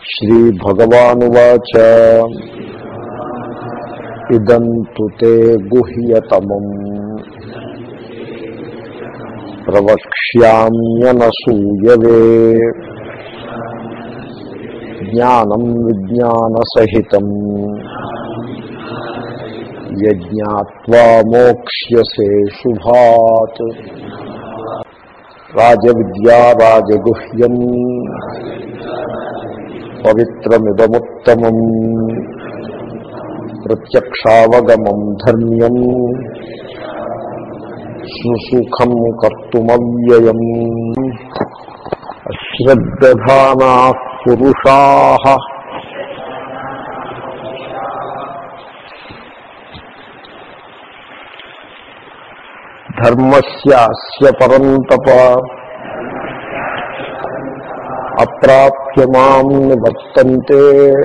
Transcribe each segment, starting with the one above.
శ్రీభగవానువాచ ఇదం తు తే గుహ్యతమం ప్రవక్ష్యామ్యనసూయవే జ్ఞానం విజ్ఞానసహితం యజ్ఞాత్వా మోక్ష్యసే శుభాత్. రాజవిద్యా రాజగుహ్యం పవిత్రమిదముత్తమం ప్రత్యక్షావగమం ధర్మ్యం సుసుఖం కర్తుమవ్యయం. అశ్రద్ధధానాః పురుషాః ధర్మస్యాస్య పరంతప అప్రాప్య మాం నివర్తంతే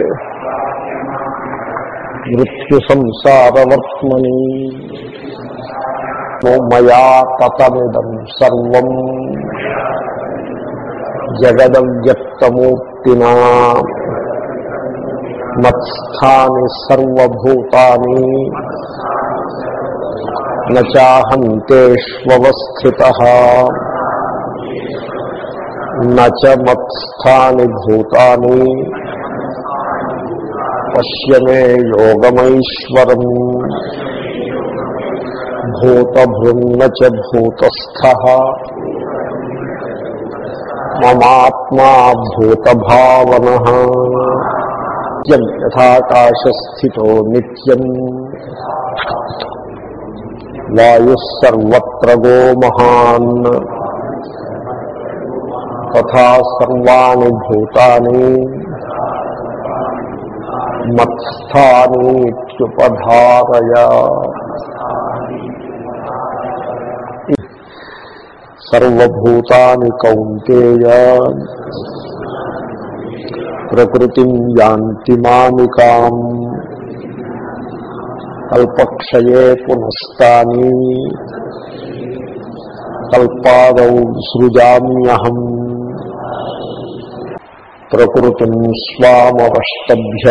మృత్యు సంసారవర్త్మని. మయా తతమిదం సర్వం జగదవ్యక్తమూర్తినా మత్స్థాని సర్వభూతాని నచాహం తేష్వస్థితః నచ మత్స్థాని భూతాని పశ్య మే యోగమైశ్వరం. భూతభృన్న చ భూతస్థః మమాత్మా భూతభావనః. నిత్యం యథాకాశస్థితో నిత్యం వాయుః సర్వత్ర గో మహాన్ తథా సర్వాణి భూతాని మత్స్థానీత్యుపధారయ. సర్వభూతాని కౌంతేయ ప్రకృతిం యాంతి మామికాం కల్పక్షయే పునస్తాని కల్పాదౌ సృజామ్యహం. ప్రకృతిం స్వామవష్టభ్య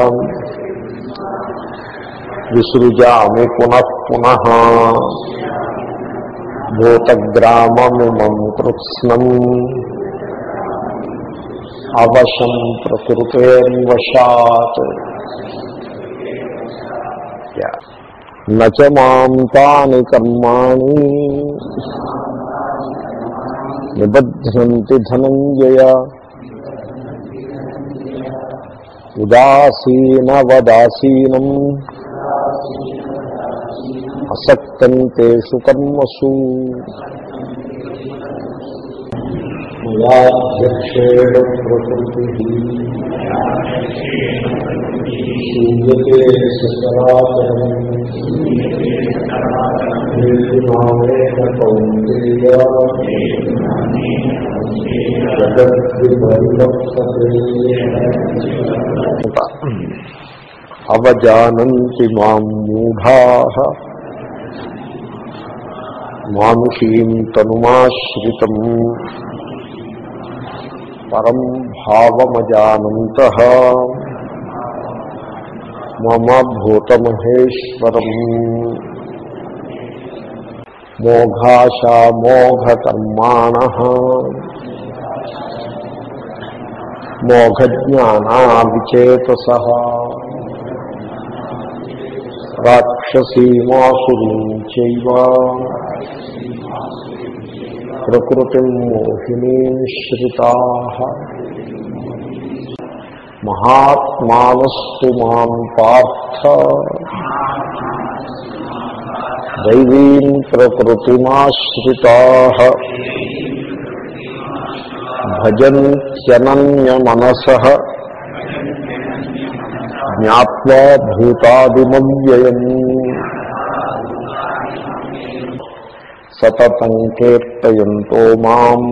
విసృజామి పునః పునః. భూతగ్రామమిమం కృత్స్నం అవశం ప్రకృతేర్వశాత్. నచ మాం తాని కర్మాణి నిబధ్నంతి ధనంజయ. ఉదాసీనవదాసీనం అసక్తం తేషు కర్మసు. మయాధ్యక్షేణ ప్రకృతిః శూయతే సచరాచరం హేతునామేన కౌంతేయ జగద్విపరివర్తతే. అవజానంతి మాం మూఢాః మానుషీం తనుమాశ్రితం పరం భావమజానంతః మమ భూతమహేశ్వరం. మోఘాశామోఘకర్మాణః మోఘజ్ఞానా విచేతసః రాక్షసీమాసురీం చైవ ప్రకృతిం మోహినీం శ్రితాః. మహాత్మానస్తు మాం పార్థ దైవీం ప్రకృతిమాశ్రితాః భజన్త్యనన్యమనసః జ్ఞాత్వా భూతాదిమవ్యయం. సతతం కీర్తయంతో మాం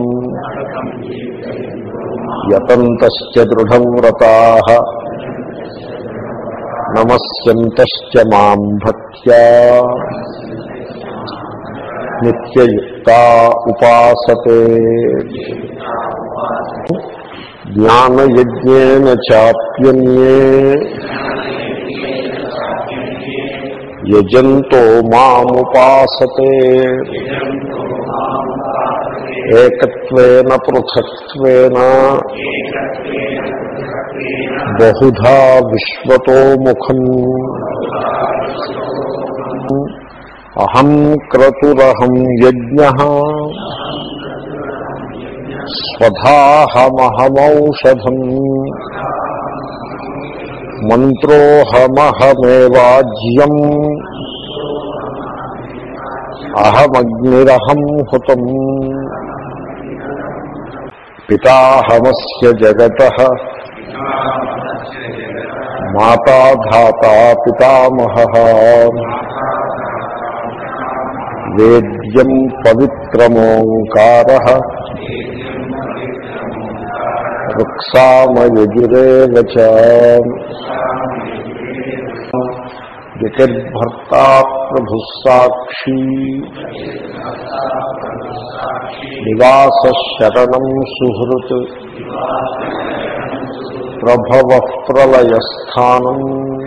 యతంతశ్చ దృఢవ్రతాః నమస్యంతశ్చ మాం భక్త్యా నిత్యయుక్తా ఉపాసతే. జ్ఞానయజ్ఞేన చాప్యన్యే యజంతో మాముపాసతే ఏకత్వేన పృథక్త్వేన బహుధా విశ్వతో ముఖం అహం క్రతురహం యజ్ఞః స్వధాహమహమౌషధం మంత్రోహమహమేవాజ్యం అహమగ్నిరహం హుతం పితాహమస్య జగతః మాతా ధాతా పితామహః వేద్యం పవిత్రమోంకారః రుక్సామయజురేవ చ యతిర్భర్తా ప్రభుః సాక్షీ నివాసః శరణం సుహృత్ ప్రభవః ప్రళయస్థానం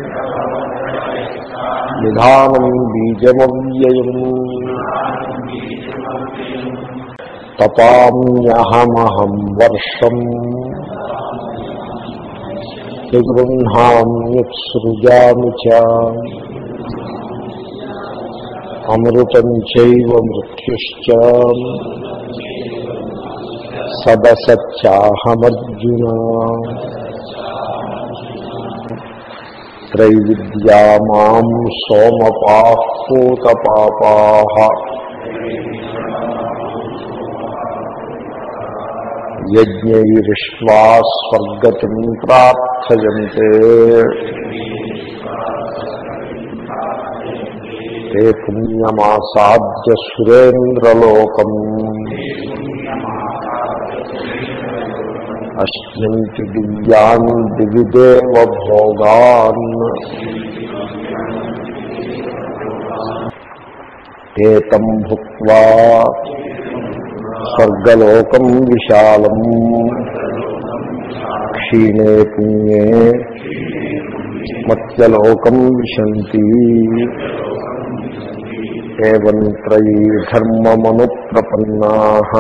నిధానం బీజమవ్యయం తపామ్యహమహం వర్షం గృహ్ణామ్యుత్సృజామి చ అమృతం చైవ మృత్యుశ్చ సదసత్యాహమర్జున త్రైవిద్యా మాం సోమపాః పూతపాపాః యజ్ఞైరిష్ట్వా స్వర్గతిం ప్రార్థయంతే తే పుణ్యమాసాద్య సురేంద్రలోకం అశ్నంతి దివ్యాన్ దివిదేవ భోగాన్ ఏతం భుక్త్వా స్వర్గలోకం విశాలం క్షీణే పుణ్యే మత్స్యలోకం విశంతి ఏవం త్రయీ ధర్మమనుప్రపన్నాః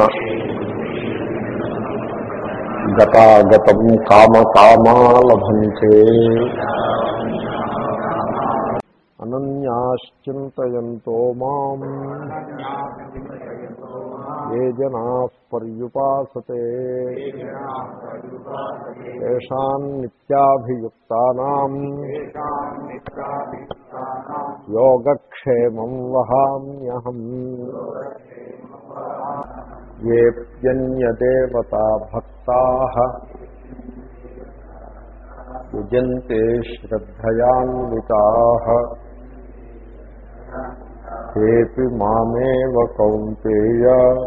గతాగతం కామకామా లభంతే అనన్యాశ్చింతయంతో మాం ఏ జనాః పర్యుపాసతే తేషాం నిత్యాభియుక్తానాం యోగక్షేమం వహామ్యహం యేప్యన్యదేవతా భక్తాః యజంతే శ్రద్ధయాన్వితాః తేపి మామేవ కౌంతేయ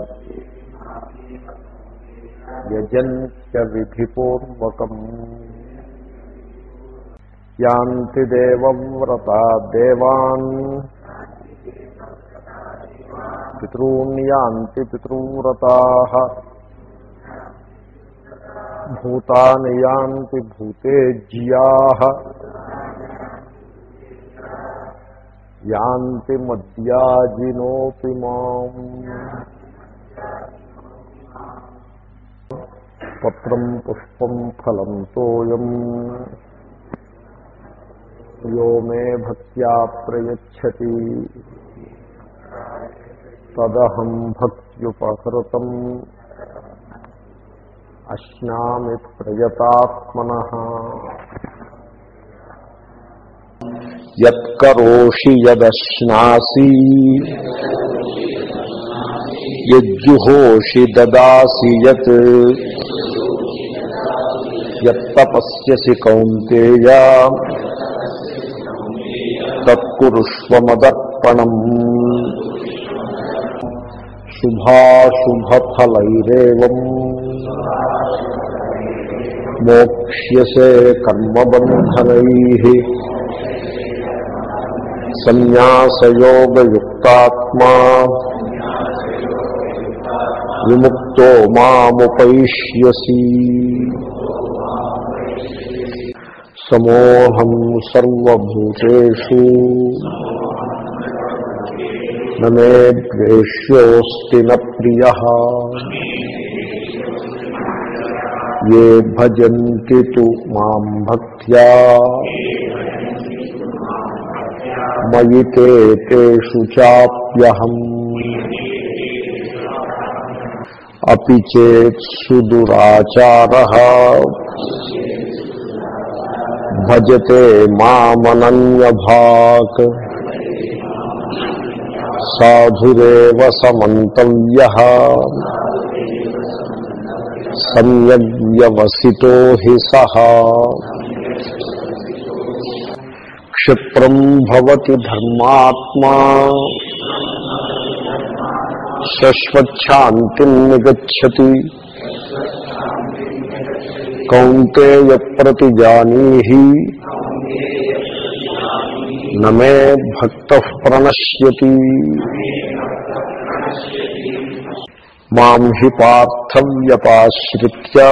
యజంత్య విధిపూర్వకం యాంతి దేవవ్రతా దేవాన్ పితॄన్ యాంతి పితృవ్రతాః భూతాని యాంతి భూతేజ్యాః యాంతి మద్యాజినోపి మాం పత్రం పుష్పం ఫలం తోయం యో మే భక్త్యా ప్రయచ్చతి తదహం భక్త్యుపహృతం అశ్నామి ప్రయతాత్మనః యత్కరోషి యదశ్నాసి యజ్జుహోషి దదాసి యత్ యత్తపస్యసి కౌంతేయ తత్కురుష్వ మదర్పణం శుభాశుభఫలైరేవం మోక్ష్యసే కర్మబంధనైః సన్యాసయోగయుక్తాత్మా విముక్తో మాముపైష్యసి సమోహం సర్వభూతేషు నమే ద్వేష్యోస్తి న ప్రియః ఏ భజంతి తు మాం భక్త్యా మయి తే తేషు చాప్యహం అపి చేత్ సుదురాచారః భజతే మామనన్యభాక్ సాధురేవ సమంతవ్యః సమ్యగ్వ్యవసితో హి సః క్షిప్రం భవతి ధర్మాత్మా శశ్వచ్ఛాంతిం నిగచ్చతి కౌంతేయ ప్రతిజానీహి నమే భక్తః ప్రణశ్యతి మాం హి పార్థవ్యపాశ్రిత్య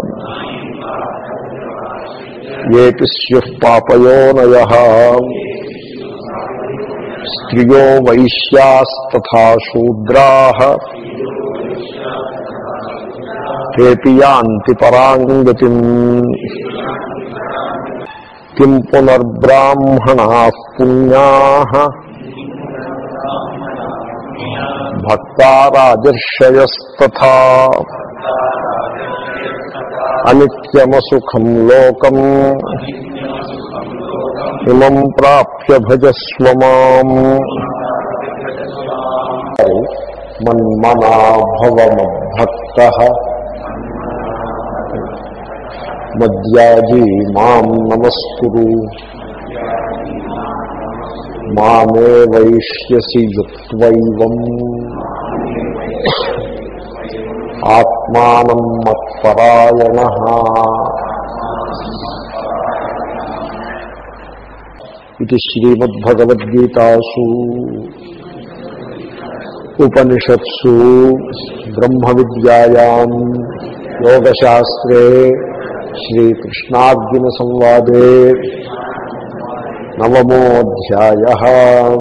ఏపి స్యుః పాపయోనయః స్త్రియో వైశ్యాస్తథా శూద్రాః తేపి యాంతి పరాం గతిం కిం పునర్బ్రాహ్మణాః పుణ్యాః భక్తా రాజర్షయస్తథా అనిత్యమసుఖం లోకం ఇమం ప్రాప్య భజస్వ మాం మన్మనా భవ మద్భక్తః మద్యాజీ మాం నమస్కురు మామే వైష్యసి యుక్త్వైవం ఆత్మానం మత్పరాయణః. ఇది శ్రీమద్భగవద్గీతాసు ఉపనిషత్సు బ్రహ్మ విద్యాయాం యోగశాస్త్రే శ్రీకృష్ణార్జున సంవాదే 9వ అధ్యాయః.